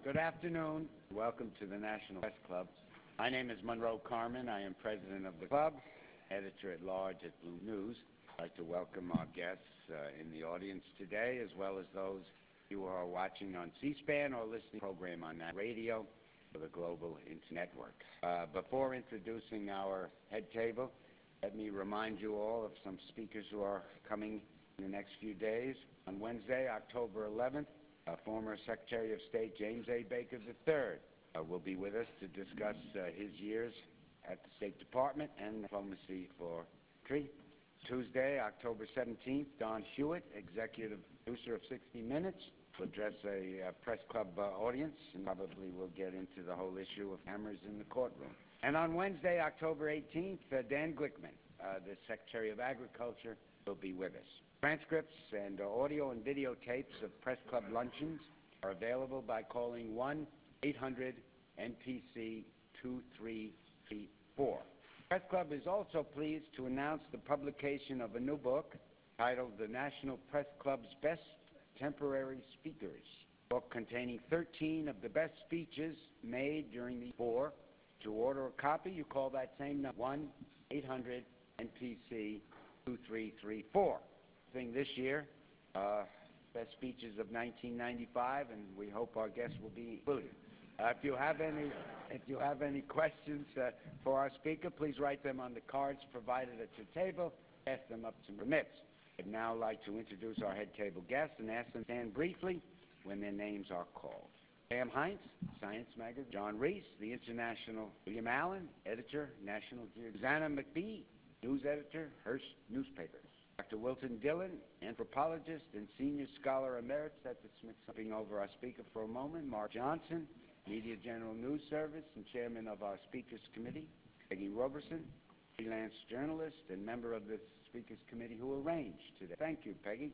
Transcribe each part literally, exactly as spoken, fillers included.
Good afternoon. Welcome to the National Press Club. My name is Monroe Carmen. I am president of the club, editor-at-large at Blue News. I'd like to welcome our guests uh, in the audience today, as well as those you who are watching on C-SPAN or listening to the program on that radio for the Global Internet Network. Uh, before introducing our head table, let me remind you all of some speakers who are coming in the next few days. On Wednesday, October eleventh, uh, former Secretary of State James A. Baker the third uh, will be with us to discuss uh, his years at the State Department and diplomacy for country. Tuesday, October seventeenth, Don Hewitt, executive producer of sixty minutes, will address a uh, press club uh, audience and probably will get into the whole issue of hammers in the courtroom. And on Wednesday, October eighteenth, uh, Dan Glickman, uh, the Secretary of Agriculture, will be with us. Transcripts and uh, audio and video tapes of press club luncheons are available by calling one eight hundred N P C two three three four. Press Club is also pleased to announce the publication of a new book titled The National Press Club's Best Temporary Speakers, a book containing thirteen of the best speeches made during the war. To order a copy, you call that same number, one eight hundred N P C two three three four. Thing this year, uh, best speeches of nineteen ninety-five, and we hope our guests will be included. Uh, if you have any, if you have any questions uh, for our speaker, please write them on the cards provided at your table. Pass them up to permits. I'd now like to introduce our head table guests and ask them to stand briefly when their names are called. Pam Heinz, Science Magazine. John Reese, the International. William Allen, editor, National Geographic. Susanna McBee, news editor, Hearst Newspapers. Doctor Wilton Dillon, anthropologist and senior scholar emeritus at the Smithsonian. Over our speaker for a moment. Mark Johnson, Media General News Service and chairman of our Speakers Committee. Peggy Roberson, freelance journalist and member of the Speakers Committee who arranged today. Thank you, Peggy.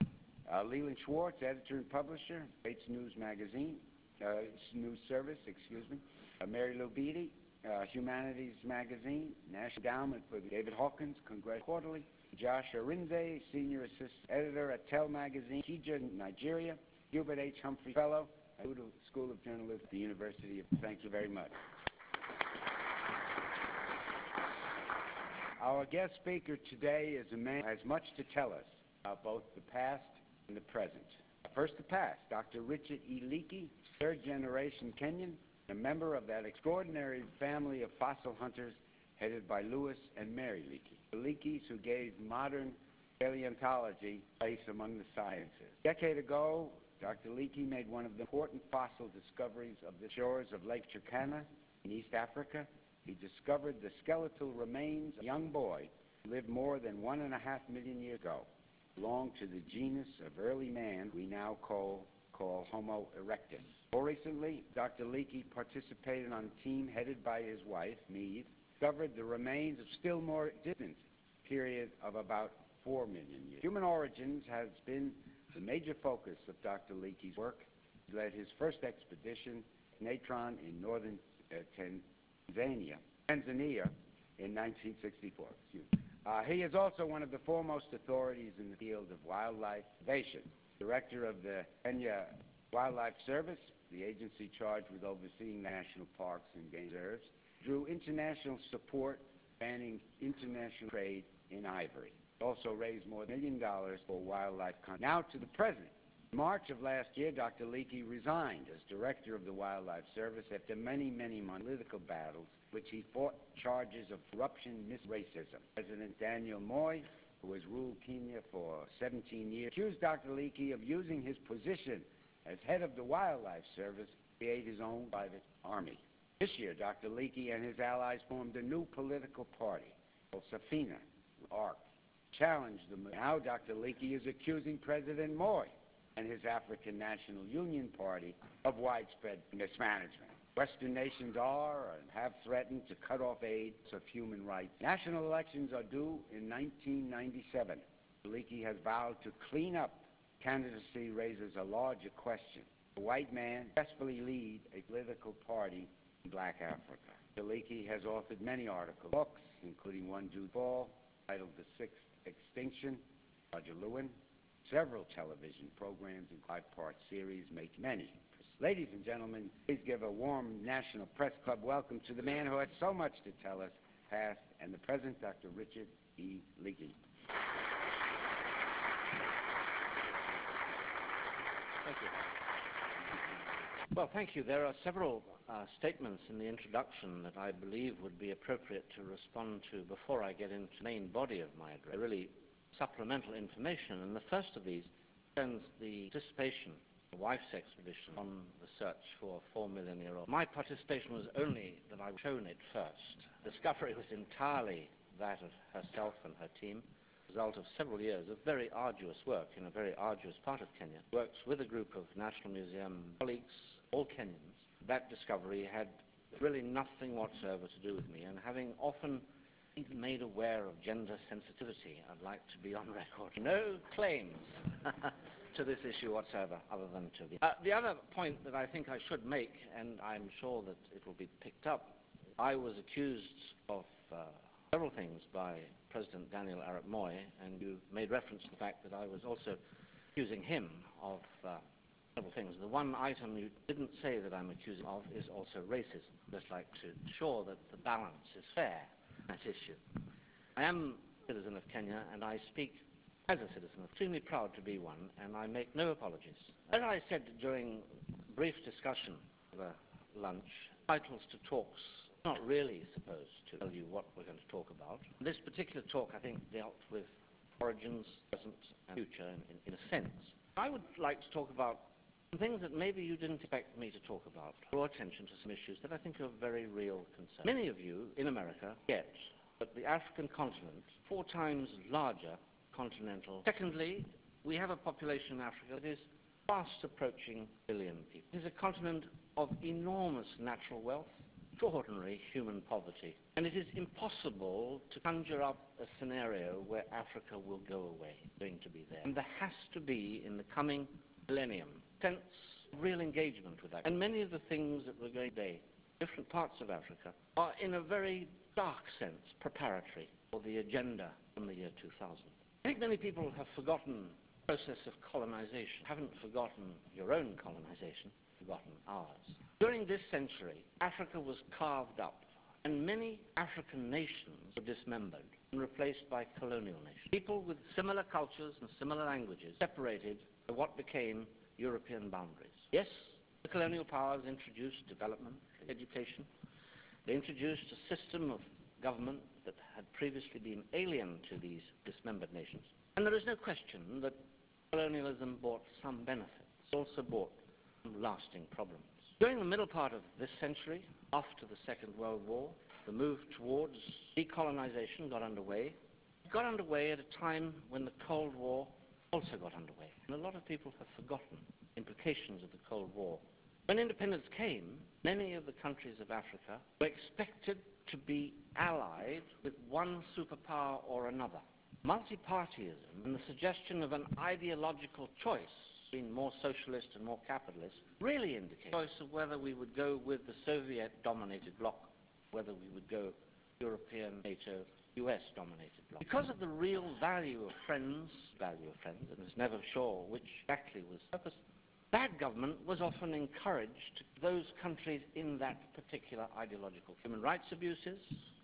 Uh, Leland Schwartz, editor and publisher, Bates News Magazine, uh, News Service, excuse me. Uh, Mary Lou Beatty, uh, Humanities Magazine, National Endowment for David Hawkins, Congress Quarterly. Josh Arinze, senior assistant editor at Tel Magazine, Kija, Nigeria. Hubert H. Humphrey Fellow at the School of Journalism at the University of. Thank you very much. Our guest speaker today is a man who has much to tell us about both the past and the present. First, the past. Doctor Richard E. Leakey, third-generation Kenyan, a member of that extraordinary family of fossil hunters headed by Louis and Mary Leakey. The Leakeys who gave modern paleontology place among the sciences. A decade ago, Doctor Leakey made one of the important fossil discoveries of the shores of Lake Turkana in East Africa. He discovered the skeletal remains of a young boy who lived more than one and a half million years ago, belonged to the genus of early man we now call, call Homo erectus. More recently, Doctor Leakey participated on a team headed by his wife, Meave, discovered the remains of still more distant period of about four million years. Human origins has been the major focus of Doctor Leakey's work. He led his first expedition, Natron, in northern uh, Tanzania, Tanzania in nineteen sixty-four. Excuse me. Uh, he is also one of the foremost authorities in the field of wildlife conservation. Director of the Kenya Wildlife Service, the agency charged with overseeing national parks and game reserves, drew international support banning international trade in ivory. It also raised more than a million dollars for wildlife conservation. Now to the present. In March of last year, Doctor Leakey resigned as director of the Wildlife Service after many, many political battles, which he fought charges of corruption, mis-racism. President Daniel Moi, who has ruled Kenya for seventeen years, accused Doctor Leakey of using his position as head of the Wildlife Service to create his own private army. This year, Doctor Leakey and his allies formed a new political party called Safina, ARC, challenged them. Now Doctor Leakey is accusing President Moi and his African National Union Party of widespread mismanagement. Western nations are and have threatened to cut off aid of human rights. National elections are due in nineteen ninety-seven. Leakey has vowed to clean up. Candidacy raises a larger question. The white man successfully lead a political party in black Africa. Leakey has authored many articles, books, including one due fall, titled The Sixth Extinction, Roger Lewin, several television programs in five-part series, make many Ladies and gentlemen, please give a warm National Press Club welcome to the man who has so much to tell us, past and the present, Doctor Richard E. Leakey. Thank you. Well, thank you. There are several uh, statements in the introduction that I believe would be appropriate to respond to before I get into the main body of my address. Really supplemental information, and the first of these concerns the participation of the wife's expedition on the search for a four million year old. My participation was only that I was shown it first. Discovery was entirely that of herself and her team, result of several years of very arduous work in a very arduous part of Kenya. Works with a group of National Museum colleagues, all Kenyans. That discovery had really nothing whatsoever to do with me, and having often been made aware of gender sensitivity, I'd like to be on record. No claims to this issue whatsoever, other than to the... Uh, the other point that I think I should make, and I'm sure that it will be picked up, I was accused of uh, several things by President Daniel Arap Moi, and you made reference to the fact that I was also accusing him of uh, several things. The one item you didn't say that I'm accusing of is also racism. I'd just like to ensure that the balance is fair on that issue. I am a citizen of Kenya, and I speak as a citizen, extremely proud to be one, and I make no apologies. As I said during brief discussion over lunch, titles to talks not really supposed to tell you what we're going to talk about. This particular talk, I think, dealt with origins, present, and future in, in, in a sense. I would like to talk about some things that maybe you didn't expect me to talk about, draw attention to some issues that I think are of very real concern. Many of you in America get that the African continent, four times larger continental. Secondly, we have a population in Africa that is fast approaching a billion people. It is a continent of enormous natural wealth, extraordinary human poverty, and it is impossible to conjure up a scenario where Africa will go away, going to be there. And there has to be, in the coming millennium, sense of real engagement with that. And many of the things that we're going to do, different parts of Africa, are in a very dark sense preparatory for the agenda from the year two thousand. I think many people have forgotten the process of colonization, haven't forgotten your own colonization, forgotten ours. During this century, Africa was carved up, and many African nations were dismembered and replaced by colonial nations. People with similar cultures and similar languages separated by what became European boundaries. Yes, the colonial powers introduced development, education. They introduced a system of government that had previously been alien to these dismembered nations. And there is no question that colonialism brought some benefits. It also brought some lasting problems. During the middle part of this century, after the Second World War, the move towards decolonization got underway. It got underway at a time when the Cold War also got underway. And a lot of people have forgotten the implications of the Cold War. When independence came, many of the countries of Africa were expected to be allied with one superpower or another. Multipartyism and the suggestion of an ideological choice between more socialist and more capitalist really indicates a choice of whether we would go with the Soviet-dominated bloc, whether we would go European, NATO, U S-dominated bloc. Because of the real value of friends, value of friends, and it's never sure which exactly was the purpose, bad government was often encouraged those countries in that particular ideological. Human rights abuses,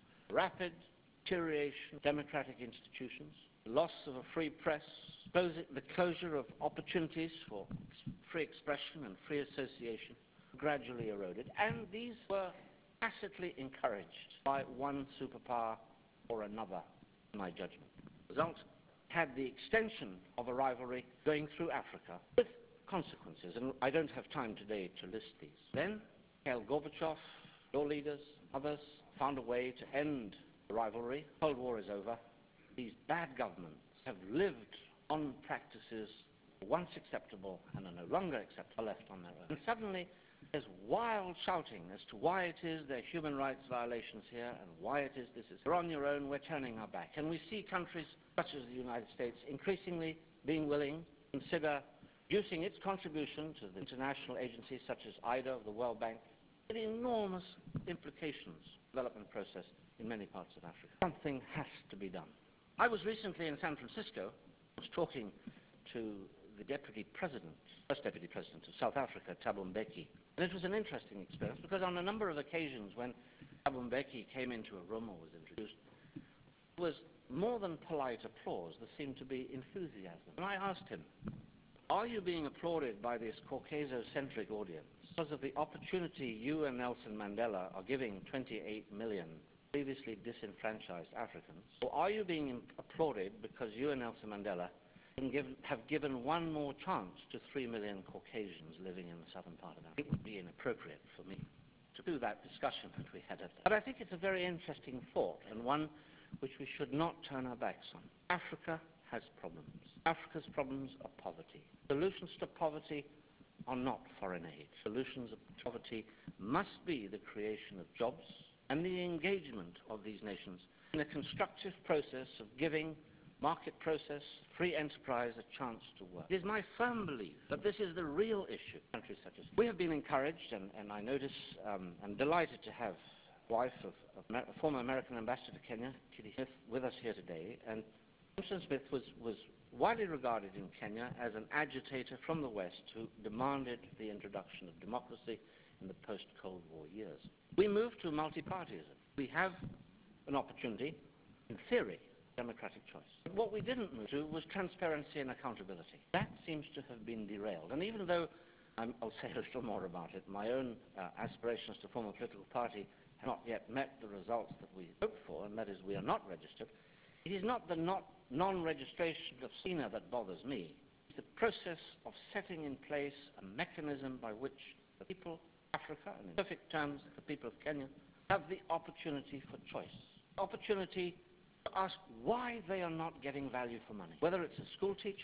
rapid deterioration of democratic institutions, loss of a free press, the closure of opportunities for free expression and free association gradually eroded, and these were tacitly encouraged by one superpower or another, in my judgment. The result had the extension of a rivalry going through Africa with consequences, and I don't have time today to list these. Then, Mikhail Gorbachev, your leaders, others, found a way to end the rivalry. The Cold War is over. These bad governments have lived on practices once acceptable and are no longer acceptable, left on their own. And suddenly, there's wild shouting as to why it is there are human rights violations here and why it is this is. We're on your own, we're turning our back. And we see countries such as the United States increasingly being willing to consider reducing its contribution to the international agencies such as I D A, the World Bank, with enormous implications development process in many parts of Africa. Something has to be done. I was recently in San Francisco. I was talking to the deputy president, first deputy president of South Africa, Thabo Mbeki. And it was an interesting experience because on a number of occasions when Thabo Mbeki came into a room or was introduced, there was more than polite applause. There seemed to be enthusiasm. And I asked him, are you being applauded by this Caucaso-centric audience because of the opportunity you and Nelson Mandela are giving twenty-eight million previously disenfranchised Africans? Or are you being applauded because you and Nelson Mandela have given one more chance to three million Caucasians living in the southern part of Africa? It would be inappropriate for me to do that discussion that we had at that. But I think it's a very interesting thought, and one which we should not turn our backs on. Africa has problems. Africa's problems are poverty. Solutions to poverty are not foreign aid. Solutions to poverty must be the creation of jobs and the engagement of these nations in a constructive process of giving market process, free enterprise a chance to work. It is my firm belief that this is the real issue in countries such as we have been encouraged, and, and I notice, um, I'm delighted to have the wife of, of Amer former American ambassador to Kenya, Kitty Smith, with us here today. And Johnson Smith was, was widely regarded in Kenya as an agitator from the West who demanded the introduction of democracy in the post-Cold War years. We moved to multi-partyism. We have an opportunity, in theory, democratic choice. But what we didn't move to was transparency and accountability. That seems to have been derailed. And even though, I'm, I'll say a little more about it, my own uh, aspirations to form a political party have not yet met the results that we hoped for, and that is we are not registered, it is not the not non-registration of S E N A that bothers me. It's the process of setting in place a mechanism by which the people of Africa, and in perfect terms the people of Kenya, have the opportunity for choice. Opportunity to ask why they are not getting value for money. Whether it's a school teacher,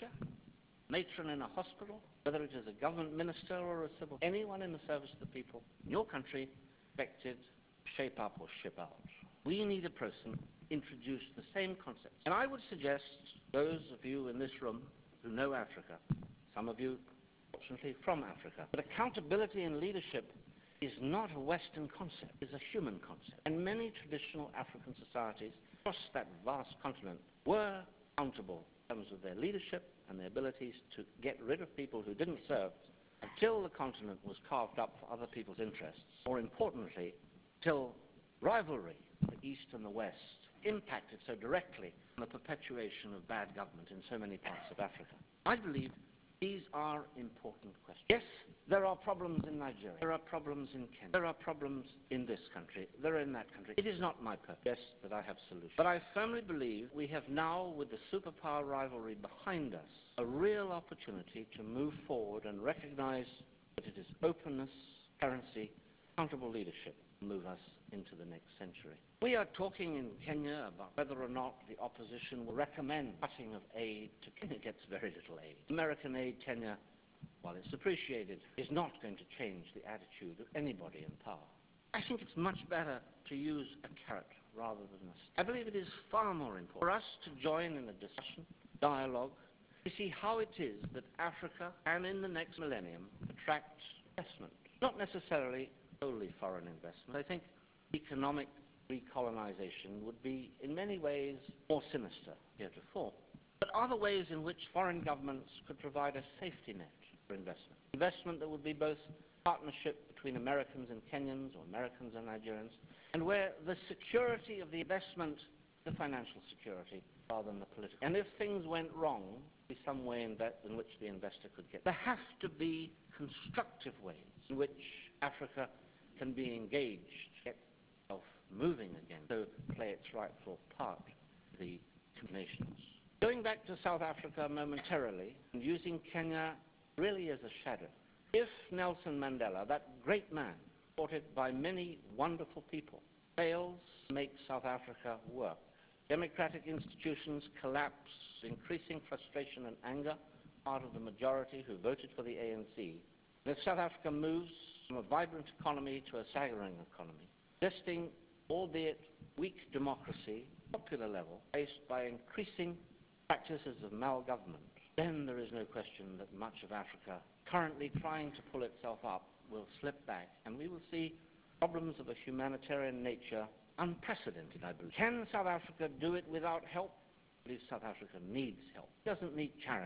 matron in a hospital, whether it is a government minister or a civil, anyone in the service of the people in your country expected to shape up or ship out. We need a person introduce the same concepts. And I would suggest those of you in this room who know Africa, some of you fortunately from Africa, that accountability in leadership is not a Western concept, it's a human concept. And many traditional African societies across that vast continent were accountable in terms of their leadership and their abilities to get rid of people who didn't serve until the continent was carved up for other people's interests. More importantly, till rivalry, the East and the West, impacted so directly on the perpetuation of bad government in so many parts of Africa. I believe these are important questions. Yes, there are problems in Nigeria. There are problems in Kenya. There are problems in this country. There are in that country. It is not my purpose that I have solutions. But I firmly believe we have now, with the superpower rivalry behind us, a real opportunity to move forward and recognize that it is openness, transparency, accountable leadership that move us into the next century. We are talking in Kenya about whether or not the opposition will recommend cutting of aid to Kenya. Gets very little aid. American aid, Kenya, while it's appreciated, is not going to change the attitude of anybody in power. I think it's much better to use a carrot rather than a stick. I believe it is far more important for us to join in a discussion, dialogue, to see how it is that Africa can, in the next millennium, attract investment. Not necessarily solely foreign investment. I think economic recolonization would be, in many ways, more sinister heretofore. But other ways in which foreign governments could provide a safety net for investment. Investment that would be both partnership between Americans and Kenyans, or Americans and Nigerians, and where the security of the investment, the financial security, rather than the political. And if things went wrong, there would be some way in, that, in which the investor could get. There have to be constructive ways in which Africa can be engaged, get itself moving again, so play its rightful part in the nations. Going back to South Africa momentarily, and using Kenya really as a shadow. If Nelson Mandela, that great man, supported by many wonderful people, fails to make South Africa work, democratic institutions collapse, increasing frustration and anger, part of the majority who voted for the A N C, and if South Africa moves from a vibrant economy to a staggering economy, resisting, albeit weak democracy, popular level, faced by increasing practices of malgovernment, then there is no question that much of Africa, currently trying to pull itself up, will slip back, and we will see problems of a humanitarian nature unprecedented, I believe. Can South Africa do it without help? I believe South Africa needs help. It doesn't need charity.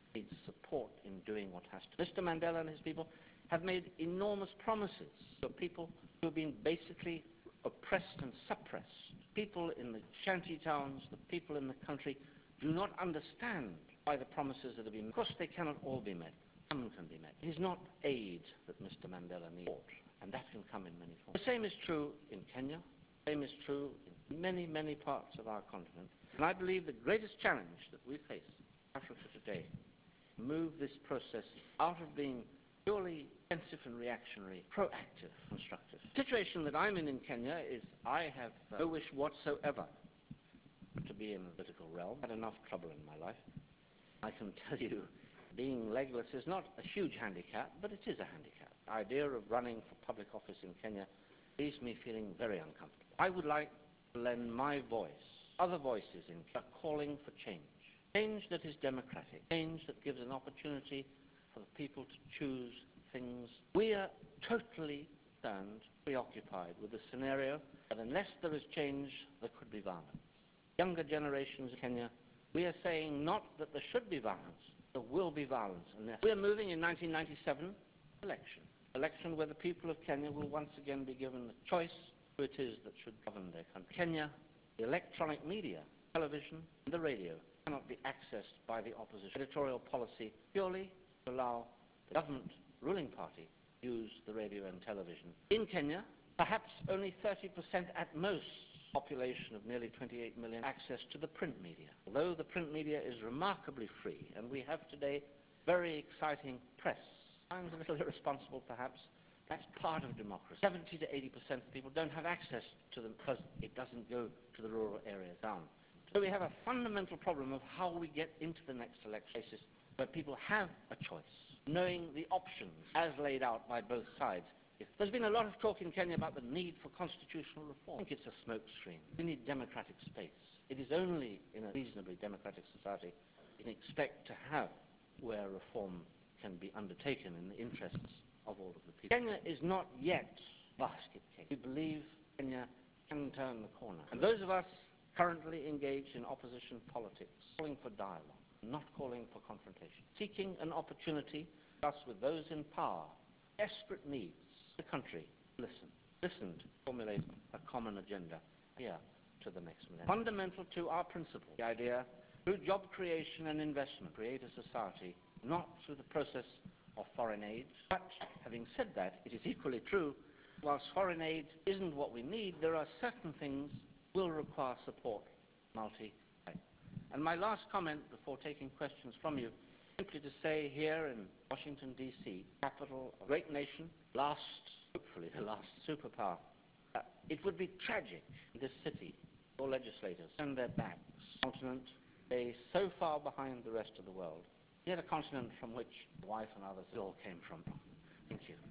needs support in doing what has to. Mister Mandela and his people have made enormous promises to people who have been basically oppressed and suppressed. People in the shanty towns, the people in the country, do not understand why the promises that have been made. Of course, they cannot all be met. Some can be met. It is not aid that Mister Mandela needs, and that can come in many forms. The same is true in Kenya. The same is true in many, many parts of our continent. And I believe the greatest challenge that we face in Africa today is to move this process out of being purely defensive and reactionary, proactive, constructive. The situation that I'm in in Kenya is I have uh, no wish whatsoever to be in the political realm. I've had enough trouble in my life. I can tell you, being legless is not a huge handicap, but it is a handicap. The idea of running for public office in Kenya leaves me feeling very uncomfortable. I would like to lend my voice, other voices in Kenya, calling for change. Change that is democratic, change that gives an opportunity for the people to choose things. We are totally concerned, preoccupied with the scenario that unless there is change, there could be violence. Younger generations in Kenya, we are saying not that there should be violence, there will be violence. And we are moving in nineteen ninety-seven election, election where the people of Kenya will once again be given the choice who it is that should govern their country. Kenya, the electronic media, television, and the radio cannot be accessed by the opposition. Editorial policy purely to allow the government ruling party to use the radio and television. In Kenya, perhaps only thirty percent at most population of nearly twenty-eight million access to the print media. Although the print media is remarkably free, and we have today very exciting press, sometimes a little irresponsible perhaps, that's part of democracy. seventy to eighty percent of people don't have access to them because it doesn't go to the rural areas down. So we have a fundamental problem of how we get into the next election basis where people have a choice, knowing the options as laid out by both sides. There's been a lot of talk in Kenya about the need for constitutional reform. I think it's a smokescreen. We need democratic space. It is only in a reasonably democratic society we can expect to have where reform can be undertaken in the interests of all of the people. Kenya is not yet basket case. We believe Kenya can turn the corner. And those of us currently engaged in opposition politics, calling for dialogue, not calling for confrontation, seeking an opportunity to discuss with those in power desperate needs of the country. Listen, listen to formulate a common agenda here to the next millennium. Fundamental to our principle, the idea through job creation and investment, create a society, not through the process of foreign aid. But having said that, it is equally true, whilst foreign aid isn't what we need, there are certain things will require support, multi. And my last comment before taking questions from you, simply to say here in Washington, D C, capital of a great nation, last, hopefully the last superpower, uh, it would be tragic in this city for legislators turn their backs on a continent they so far behind the rest of the world, yet a continent from which my wife and others all came from. Thank you.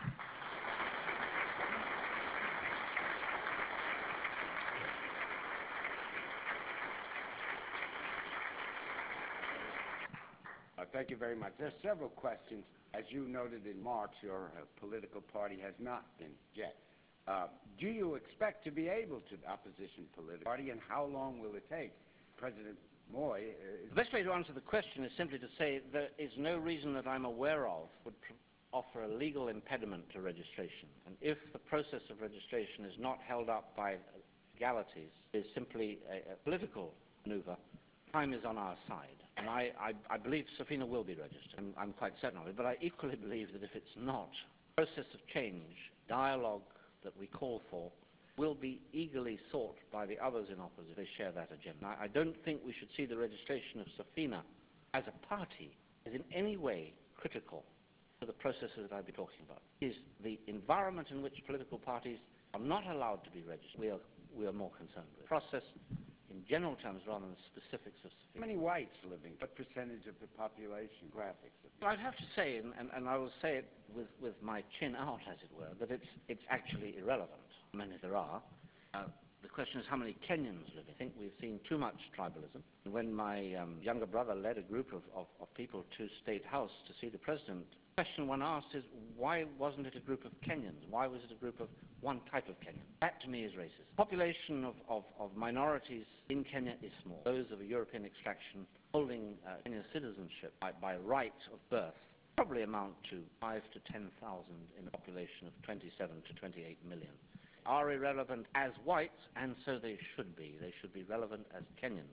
Uh, thank you very much. There are several questions. As you noted in March, your uh, political party has not been yet. Uh, do you expect to be able to the opposition political party, and how long will it take? President Moi... Uh, the best way to answer the question is simply to say there is no reason that I'm aware of would offer a legal impediment to registration. And if the process of registration is not held up by legalities, it is simply a, a political maneuver, time is on our side. And I, I, I believe Safina will be registered. I'm, I'm quite certain of it. But I equally believe that if it's not, the process of change, dialogue that we call for, will be eagerly sought by the others in opposition. They share that agenda. I, I don't think we should see the registration of Safina as a party as in any way critical to the processes that I've been talking about. It is the environment in which political parties are not allowed to be registered we are, we are more concerned with. The process in general terms rather than the specifics of Safina. How many whites living? What percentage of the population? Graphics. Well, I'd have to say, and, and, and I will say it with, with my chin out, as it were, that it's, it's actually irrelevant. Many there are. Uh, the question is how many Kenyans live. I think we've seen too much tribalism. When my um, younger brother led a group of, of, of people to State House to see the President, The question one asks is, why wasn't it a group of Kenyans? Why was it a group of one type of Kenyan? That, to me, is racist. The population of, of, of minorities in Kenya is small. Those of a European extraction holding uh, Kenyan citizenship by, by right of birth probably amount to five to ten thousand in a population of twenty-seven to twenty-eight million. Are irrelevant as whites, and so they should be. They should be relevant as Kenyans.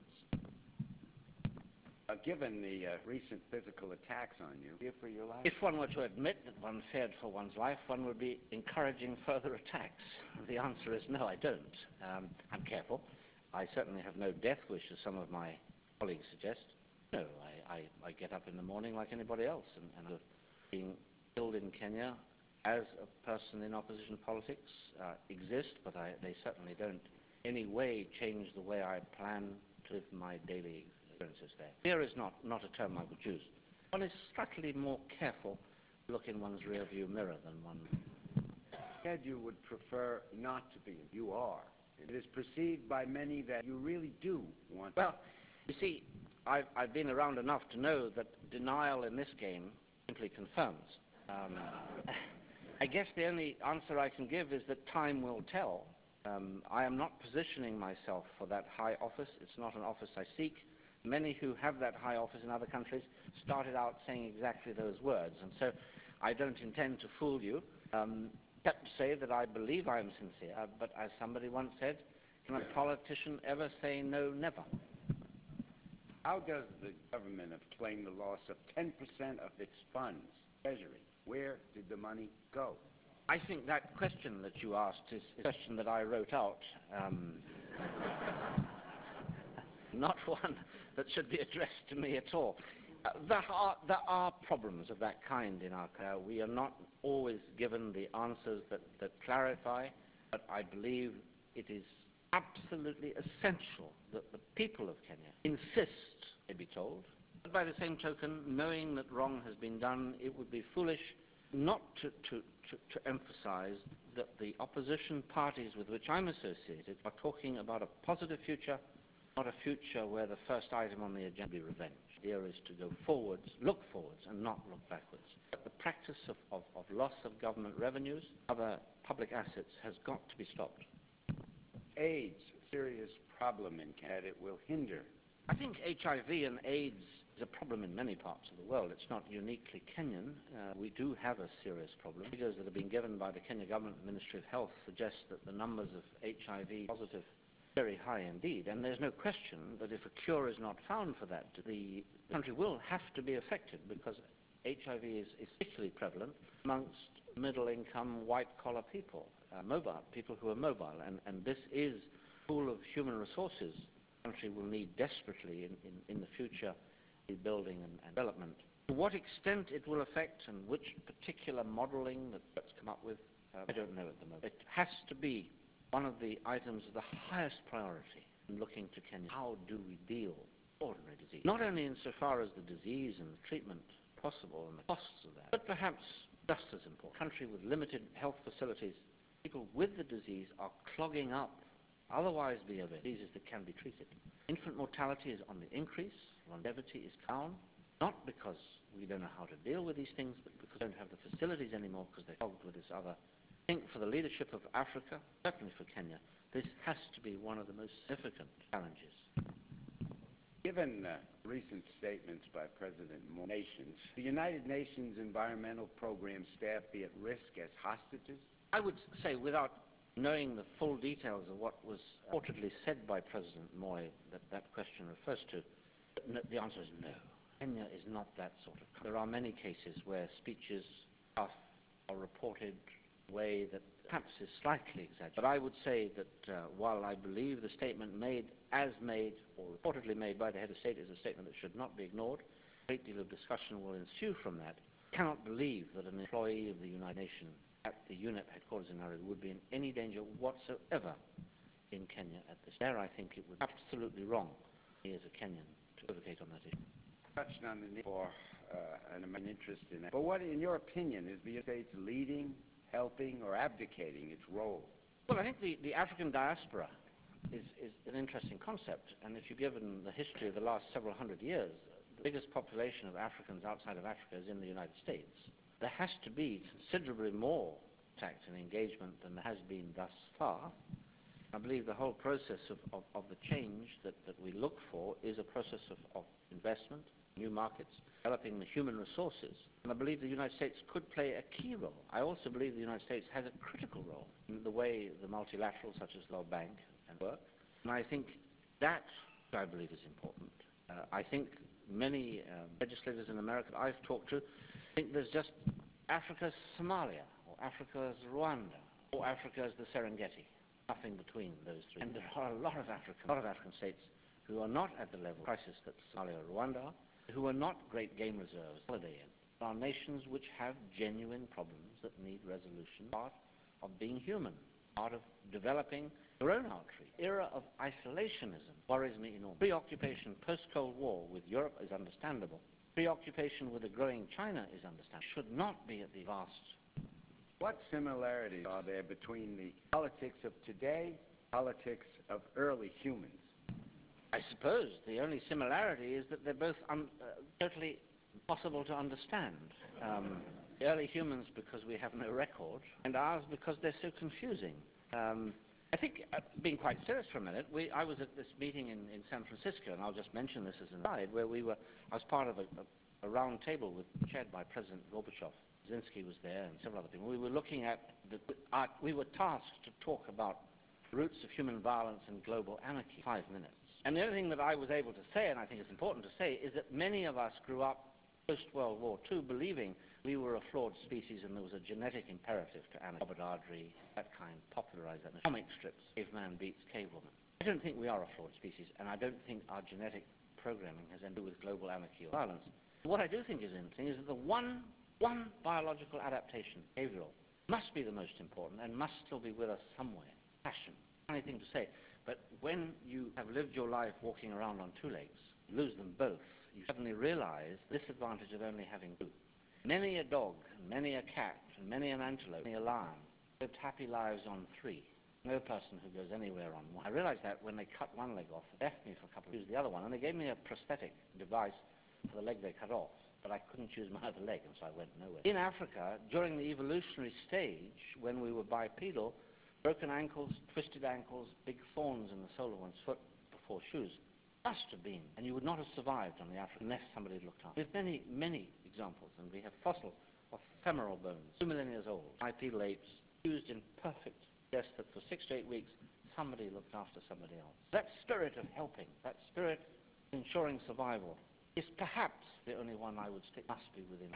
Uh, given the uh, recent physical attacks on you, fear for your life? If one were to admit that one feared for one's life, one would be encouraging further attacks. The answer is no, I don't. Um, I'm careful. I certainly have no death wish, as some of my colleagues suggest. No, I, I, I get up in the morning like anybody else, and, and being killed in Kenya as a person in opposition politics uh, exist, but I, they certainly don't in any way change the way I plan to live my daily experiences there. Fear is not, not a term I would use. One is slightly more careful to look in one's rearview mirror than one. Said you would prefer not to be. You are. It is perceived by many that you really do want. Well, you see, I've, I've been around enough to know that denial in this game simply confirms. Um, I guess the only answer I can give is that time will tell. Um, I am not positioning myself for that high office. It's not an office I seek. Many who have that high office in other countries started out saying exactly those words, and so I don't intend to fool you, um, except to say that I believe I am sincere, uh, but as somebody once said, can a politician ever say no, never? How does the government claim the loss of ten percent of its funds, Treasury? Where did the money go? I think that question that you asked is a question that I wrote out, um, not one that should be addressed to me at all. Uh, there, are, there are problems of that kind in our country. We are not always given the answers that, that clarify, but I believe it is absolutely essential that the people of Kenya insist they be told. But by the same token, knowing that wrong has been done, it would be foolish not to, to, to, to emphasize that the opposition parties with which I'm associated are talking about a positive future, not a future where the first item on the agenda be revenge. The idea is to go forwards, look forwards, and not look backwards. But the practice of, of, of loss of government revenues, other public assets, has got to be stopped. AIDS, serious problem in Canada, it will hinder. I think H I V and AIDS is a problem in many parts of the world. It's not uniquely Kenyan. Uh, we do have a serious problem. Figures that have been given by the Kenya Government Ministry of Health suggest that the numbers of H I V positive are very high indeed. And there's no question that if a cure is not found for that, the country will have to be affected, because H I V is, is particularly prevalent amongst middle-income, white-collar people, uh, mobile, people who are mobile. And, and this is a pool of human resources the country will need desperately in, in, in the future building and, and development. To what extent it will affect and which particular modelling that let's come up with, uh, I don't know at the moment. It has to be one of the items of the highest priority in looking to Kenya. How do we deal with ordinary disease? Not only insofar as the disease and the treatment possible and the costs of that, but perhaps just as important. A country with limited health facilities, people with the disease are clogging up otherwise be of diseases that can be treated. Infant mortality is on the increase, longevity is down, not because we don't know how to deal with these things, but because we don't have the facilities anymore because they're clogged with this other. I think for the leadership of Africa, certainly for Kenya, this has to be one of the most significant challenges. Given uh, recent statements by President Moore, nations, the United Nations Environmental Program staff be at risk as hostages? I would say, without knowing the full details of what was reportedly said by President Moy that that question refers to, no, the answer is no. Kenya is not that sort of country. There are many cases where speeches are, are reported in a way that perhaps is slightly exaggerated. But I would say that uh, while I believe the statement made, as made, or reportedly made by the head of state is a statement that should not be ignored, a great deal of discussion will ensue from that. I cannot believe that an employee of the United Nations at the U N E P headquarters in Nairobi would be in any danger whatsoever in Kenya at this. There, I think it would be absolutely wrong, me as a Kenyan, to advocate on that issue. Touched on the need for uh, an an interest in that. But what, in your opinion, is the United States leading, helping, or abdicating its role? Well, I think the, the African diaspora is, is an interesting concept. And if you're given the history of the last several hundred years, the biggest population of Africans outside of Africa is in the United States. there has to be considerably more contact and engagement than there has been thus far. I believe the whole process of, of, of the change that, that we look for is a process of, of investment, new markets, developing the human resources. And I believe the United States could play a key role. I also believe the United States has a critical role in the way the multilaterals such as the World Bank and work. And I think that, I believe, is important. Uh, I think many um, legislators in America I've talked to think there's just Africa's Somalia, or Africa's Rwanda, or Africa's the Serengeti. Nothing between those three. And there are a lot of African, a lot of African states who are not at the level of crisis that Somalia or Rwanda are, who are not great game reserves holiday in. There are nations which have genuine problems that need resolution, part of being human, part of developing their own outreach. The era of isolationism worries me enormously. Preoccupation post-Cold War with Europe is understandable. Preoccupation with a growing China is understandable. Should not be at the vast. What similarities are there between the politics of today and politics of early humans? I suppose the only similarity is that they're both un uh, totally impossible to understand. Um, the early humans because we have no record, and ours because they're so confusing. Um, I think, uh, being quite serious for a minute, we, I was at this meeting in, in San Francisco, and I'll just mention this as an aside, where we were, I was part of a, a, a round table with, chaired by President Gorbachev. Zelensky was there and several other people. We were looking at, the, uh, we were tasked to talk about the roots of human violence and global anarchy. Five minutes. And the only thing that I was able to say, and I think it's important to say, is that many of us grew up post-World War Two believing we were a flawed species and there was a genetic imperative to anarchy. Robert Ardrey, that kind, popularized that in comic strips. Caveman beats cavewoman. I don't think we are a flawed species, and I don't think our genetic programming has anything to do with global anarchy or violence. What I do think is interesting is that the one, one biological adaptation, behavioral, must be the most important and must still be with us somewhere. Passion. Funny thing to say, but when you have lived your life walking around on two legs, you lose them both, you suddenly realize the disadvantage of only having two. Many a dog, and many a cat, and many an antelope, many a lion lived happy lives on three. No person who goes anywhere on one. I realized that when they cut one leg off, they left me for a couple of years the other one, and they gave me a prosthetic device for the leg they cut off, but I couldn't choose my other leg, and so I went nowhere. In Africa, during the evolutionary stage, when we were bipedal, broken ankles, twisted ankles, big thorns in the sole of one's foot before shoes, must have been, and you would not have survived on the African unless somebody had looked after. We have many, many examples, and we have fossil of femoral bones, two million years old, bipedal apes, used in perfect, yes, that for six to eight weeks, somebody looked after somebody else. That spirit of helping, that spirit of ensuring survival, is perhaps the only one I would stick, must be within.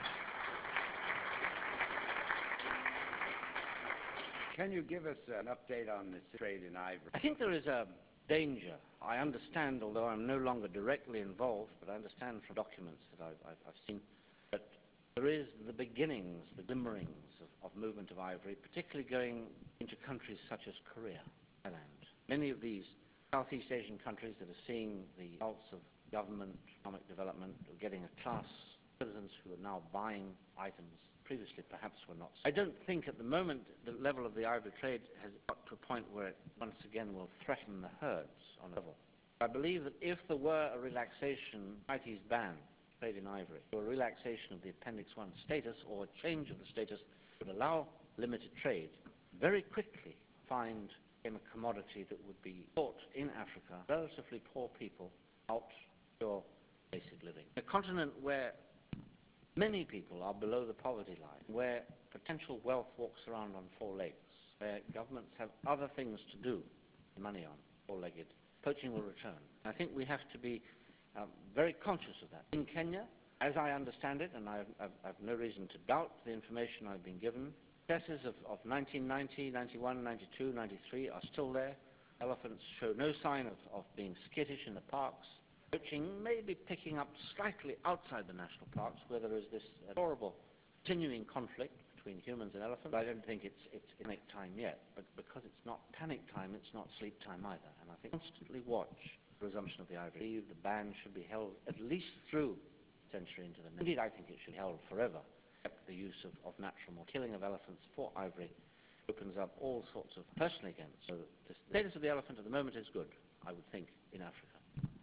Can you give us an update on the trade in ivory? I think there is a danger. I understand, although I'm no longer directly involved, but I understand from documents that I've, I've, I've seen, that there is the beginnings, the glimmerings of, of movement of ivory, particularly going into countries such as Korea, Thailand. Many of these Southeast Asian countries that are seeing the results of government, economic development, are getting a class of citizens who are now buying items previously perhaps were not. I don't think at the moment the level of the ivory trade has got to a point where it once again will threaten the herds on a level. I believe that if there were a relaxation, CITES ban trade in ivory, or a relaxation of the Appendix one status, or a change of the status would allow limited trade, very quickly find a commodity that would be bought in Africa, relatively poor people, out for basic living. A continent where many people are below the poverty line, where potential wealth walks around on four legs, where governments have other things to do, money on, four-legged, poaching will return. I think we have to be um, very conscious of that. In Kenya, as I understand it, and I've, I've, I've no reason to doubt the information I've been given, successes of, of nineteen ninety, ninety-one, ninety-two, ninety-three are still there. Elephants show no sign of, of being skittish in the parks. Poaching may be picking up slightly outside the national parks, where there is this horrible continuing conflict between humans and elephants. I don't think it's, it's panic time yet, but because it's not panic time, it's not sleep time either. And I think constantly watch the resumption of the ivory. The ban should be held at least through a century into the next. Indeed, I think it should be held forever. The use of, of natural more killing of elephants for ivory opens up all sorts of personally against. So the status of the elephant at the moment is good, I would think, in Africa.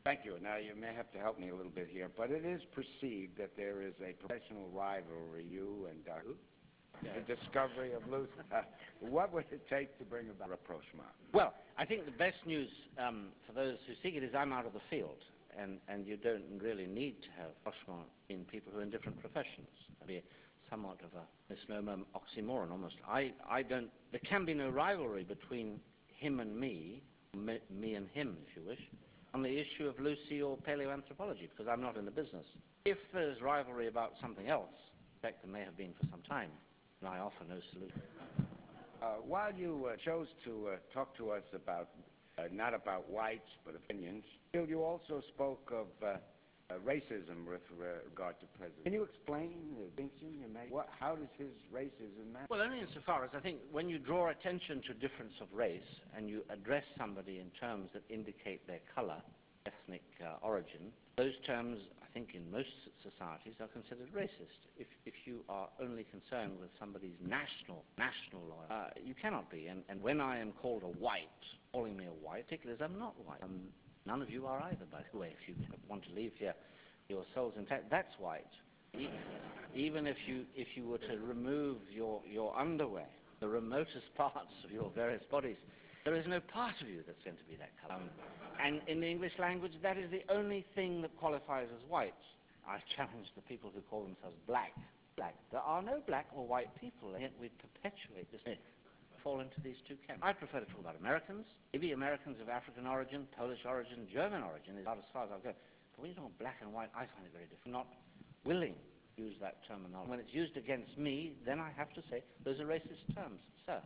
Thank you. Now, you may have to help me a little bit here, but it is perceived that there is a professional rivalry, you and Doctor Yeah. The discovery of Lucy. Uh, what would it take to bring about rapprochement? Well, I think the best news um, for those who seek it is I'm out of the field, and, and you don't really need to have rapprochement in people who are in different professions. That'd be somewhat of a misnomer, oxymoron almost. I, I don't, there can be no rivalry between him and me, me, me and him, if you wish, on the issue of Lucy or paleoanthropology, because I'm not in the business. If there's rivalry about something else, in fact there may have been for some time, and I offer no solution. Uh, while you uh, chose to uh, talk to us about, uh, not about whites, but opinions, you also spoke of uh, uh, racism with regard to President. Can you explain the distinction you made? What, how does his racism matter? Well, only insofar as I think when you draw attention to difference of race and you address somebody in terms that indicate their color, ethnic uh, origin, those terms, I think, in most societies are considered racist. If, if you are only concerned with somebody's national, national loyalty, uh, you cannot be. And, and when I am called a white, calling me a white, particularly as I'm not white. Um, none of you are either, by the way. If you want to leave here, your soul's intact, that's white. E even if you, if you were to remove your, your underwear, the remotest parts of your various bodies, there is no part of you that's going to be that color. Um, and in the English language, that is the only thing that qualifies as white. I challenge the people who call themselves black. Black. There are no black or white people, and yet we perpetuate this myth. Fall into these two camps. I prefer to talk about Americans, maybe Americans of African origin, Polish origin, German origin, is about as far as I'll go. But when you talk black and white, I find it very different. I'm not willing to use that terminology. When it's used against me, then I have to say those are racist terms, sir.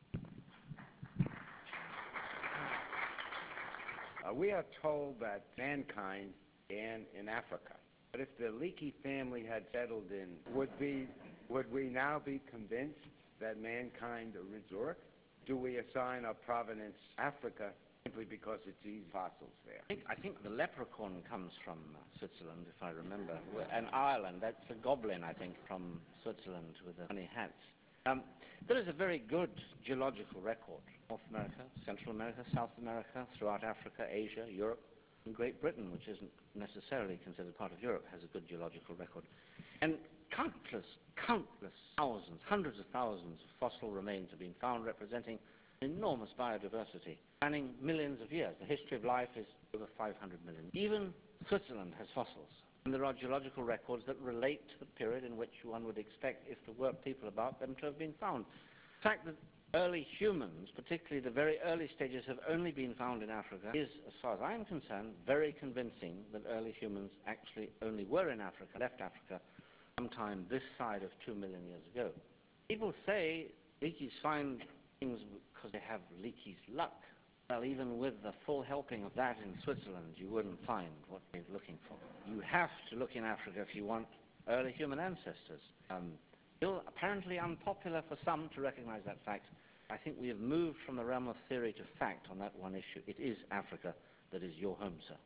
Uh, we are told that mankind began in Africa. But if the Leakey family had settled in, would, be, would we now be convinced that mankind originated? Do we assign our provenance Africa simply because it's easy fossils there? I think, I think the leprechaun comes from uh, Switzerland, if I remember, and Ireland. That's the goblin, I think, from Switzerland with the funny hats. Um, there is a very good geological record. North America, Central America, South America, throughout Africa, Asia, Europe, and Great Britain, which isn't necessarily considered part of Europe, has a good geological record. And countless, countless thousands, hundreds of thousands of fossil remains have been found representing enormous biodiversity, spanning millions of years. The history of life is over five hundred million. Even Switzerland has fossils. And there are geological records that relate to the period in which one would expect, if there were people about, them to have been found. The fact that early humans, particularly the very early stages, have only been found in Africa is, as far as I am concerned, very convincing that early humans actually only were in Africa, left Africa, sometime this side of two million years ago. People say Leakeys find things because they have Leakey's luck. Well, even with the full helping of that in Switzerland, you wouldn't find what you're looking for. You have to look in Africa if you want early human ancestors. Um, still apparently unpopular for some to recognize that fact. I think we have moved from the realm of theory to fact on that one issue. It is Africa that is your home, sir.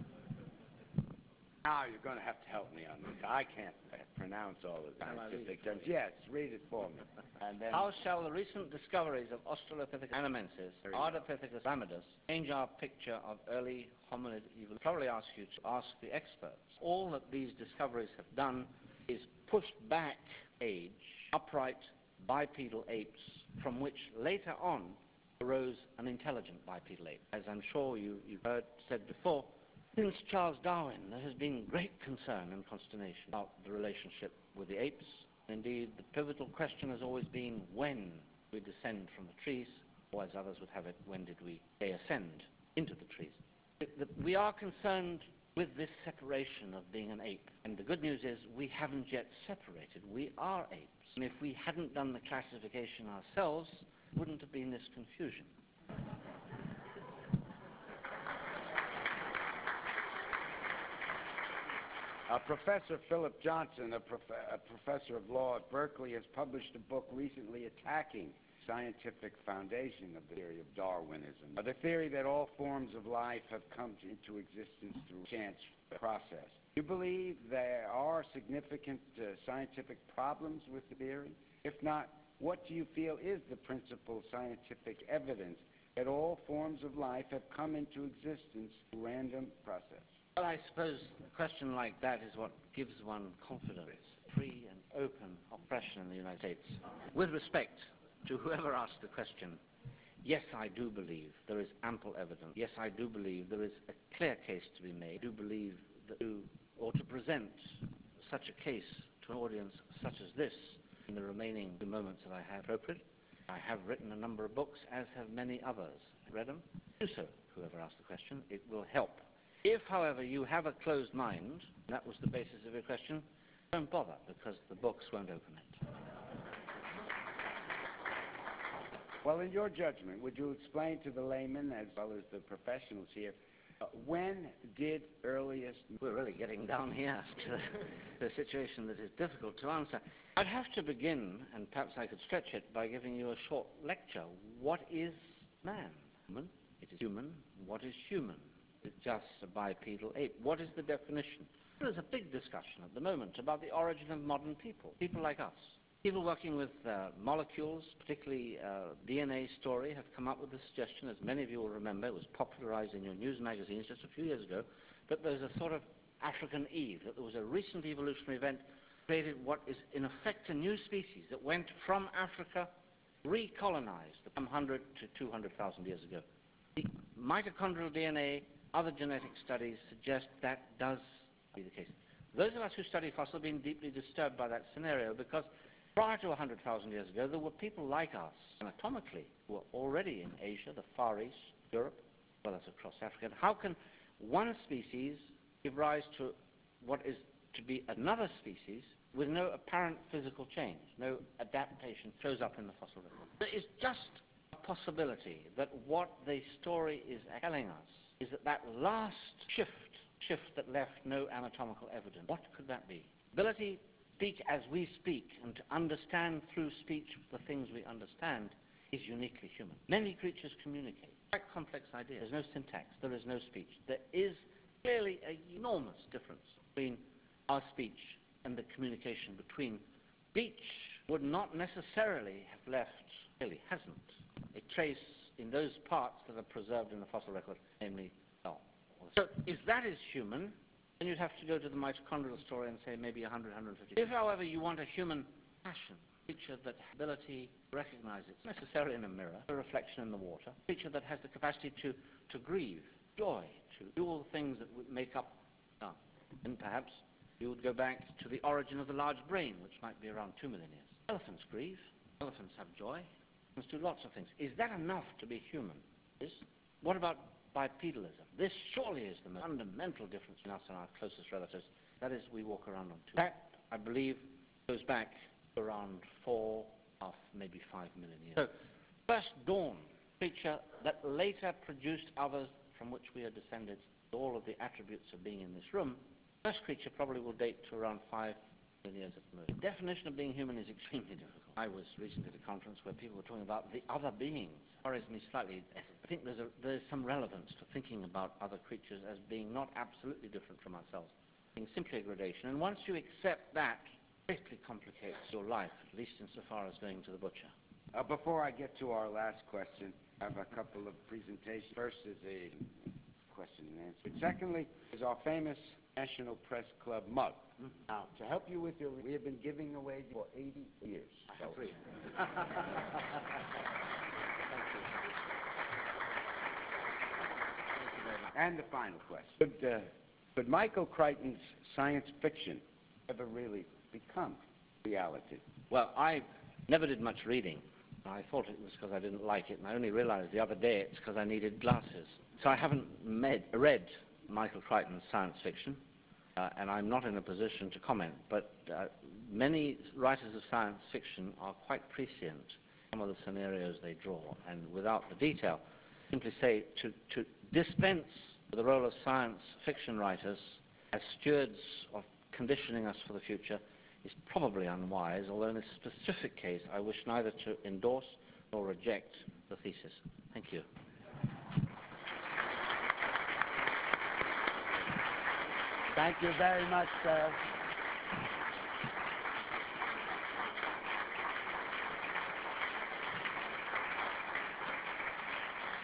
Now you're going to have to help me on this. I can't uh, pronounce all the scientific terms. Yes, read it for me. And then how shall the recent discoveries of Australopithecus anamensis, Ardipithecus ramidus, change our picture of early hominid evolution? I'll probably ask you to ask the experts. All that these discoveries have done is pushed back age, upright bipedal apes, from which later on arose an intelligent bipedal ape. As I'm sure you, you've heard said before, since Charles Darwin, there has been great concern and consternation about the relationship with the apes. Indeed, the pivotal question has always been when we descend from the trees, or as others would have it, when did we ascend into the trees. We are concerned with this separation of being an ape. And the good news is we haven't yet separated. We are apes. And if we hadn't done the classification ourselves, there wouldn't have been this confusion. Uh, Professor Philip Johnson, a, prof a professor of law at Berkeley, has published a book recently attacking scientific foundation of the theory of Darwinism, uh, the theory that all forms of life have come into existence through chance process. Do you believe there are significant uh, scientific problems with the theory? If not, what do you feel is the principal scientific evidence that all forms of life have come into existence through random process? Well, I suppose a question like that is what gives one confidence. Free and open oppression in the United States. With respect to whoever asked the question, yes, I do believe there is ample evidence. Yes, I do believe there is a clear case to be made. I do believe that you ought to present such a case to an audience such as this in the remaining few moments that I have appropriate. I have written a number of books, as have many others. Read them? Do so, whoever asked the question. It will help. If, however, you have a closed mind, and that was the basis of your question, don't bother, because the books won't open it. Well, in your judgment, would you explain to the layman, as well as the professionals here, uh, when did earliest... We're really getting down here to a situation that is difficult to answer. I'd have to begin, and perhaps I could stretch it, by giving you a short lecture. What is man? Human. It is human. What is human? It's just a bipedal ape. What is the definition? There is a big discussion at the moment about the origin of modern people, people like us. People working with uh, molecules, particularly uh, D N A story, have come up with the suggestion, as many of you will remember, it was popularized in your news magazines just a few years ago, that there's a sort of African Eve, that there was a recent evolutionary event created what is in effect a new species that went from Africa, recolonized one hundred to two hundred thousand years ago. The mitochondrial D N A, other genetic studies suggest that does be the case. Those of us who study fossils have been deeply disturbed by that scenario because prior to one hundred thousand years ago, there were people like us, anatomically, who were already in Asia, the Far East, Europe, as well as across Africa. And how can one species give rise to what is to be another species with no apparent physical change, no adaptation shows up in the fossil record? There is just a possibility that what the story is telling us is that that last shift, shift that left no anatomical evidence, what could that be? Ability speak as we speak and to understand through speech the things we understand is uniquely human. Many creatures communicate. Quite complex idea. There's no syntax. There is no speech. There is clearly an enormous difference between our speech and the communication between. Speech would not necessarily have left, really hasn't, a trace in those parts that are preserved in the fossil record, namely cell. So if that is human, then you'd have to go to the mitochondrial story and say maybe one hundred, one hundred fifty. If, however, you want a human passion, a creature that has the ability to recognize it, necessarily in a mirror, a reflection in the water, a creature that has the capacity to, to grieve, joy, to do all the things that would make up, uh, and perhaps you would go back to the origin of the large brain, which might be around two million years. Elephants grieve, elephants have joy, elephants do lots of things. Is that enough to be human? Is? What about bipedalism? This surely is the most fundamental difference between us and our closest relatives. That is, we walk around on two. That, I believe, goes back to around four, half, maybe five million years. So, first dawn, creature that later produced others from which we are descended, all of the attributes of being in this room, first creature probably will date to around five million years at the most. The definition of being human is extremely difficult. I was recently at a conference where people were talking about the other beings. It worries me slightly. I think there's, a, there's some relevance to thinking about other creatures as being not absolutely different from ourselves, being simply a gradation. And once you accept that, it greatly complicates your life, at least insofar as going to the butcher. Uh, before I get to our last question, I have a couple of presentations. First is a question and answer. But secondly is our famous National Press Club mug. Mm-hmm. Now, to help you with your, we have been giving away for eighty years. I agree. Thank you. And the final question. Could, uh, could Michael Crichton's science fiction ever really become reality? Well, I never did much reading. I thought it was because I didn't like it, and I only realized the other day it's because I needed glasses. So I haven't med- read Michael Crichton's science fiction, uh, and I'm not in a position to comment, but uh, many writers of science fiction are quite prescient in some of the scenarios they draw, and without the detail, simply say to, to dispense with the role of science fiction writers as stewards of conditioning us for the future is probably unwise, although in this specific case I wish neither to endorse nor reject the thesis. Thank you. Thank you very much, sir.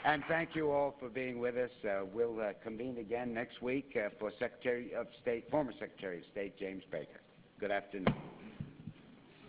And thank you all for being with us. Uh, we'll uh, convene again next week uh, for Secretary of State, former Secretary of State James Baker. Good afternoon.